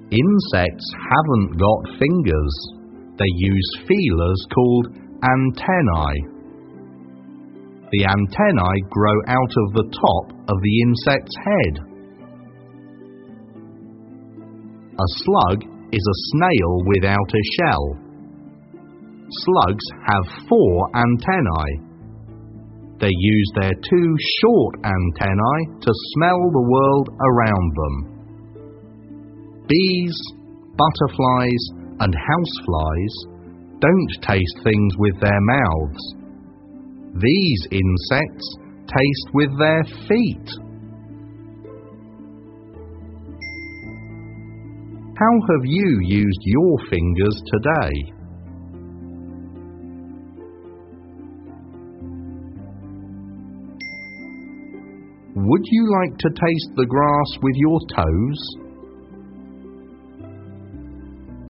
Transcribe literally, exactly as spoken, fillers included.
Insects haven't got fingers. They use feelers called antennae. The antennae grow out of the top of the insect's head. A slug is a snail without a shell. Slugs have four antennae. They use their two short antennae to smell the world around them. Bees, butterflies, and houseflies don't taste things with their mouths. These insects taste with their feet. How have you used your fingers today? Would you like to taste the grass with your toes?